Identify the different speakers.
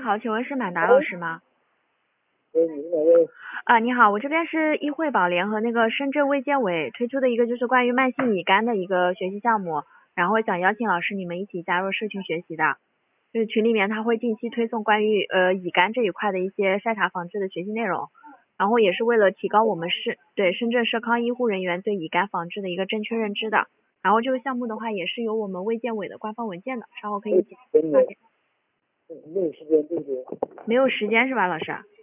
Speaker 1: 好，请问是满达老师吗？
Speaker 2: 你是哪位？
Speaker 1: 你好，我这边是医惠保联和那个深圳卫健委推出的一个就是关于慢性乙肝的一个学习项目，然后想邀请老师你们一起加入社群学习的，就是群里面他会定期推送关于乙肝这一块的一些筛查防治的学习内容，然后也是为了提高我们深圳社康医护人员对乙肝防治的一个正确认知的。然后这个项目的话也是有我们卫健委的官方文件的，稍后可以一起发给。
Speaker 2: 没有时间对不对？
Speaker 1: 没有时间是吧，老师？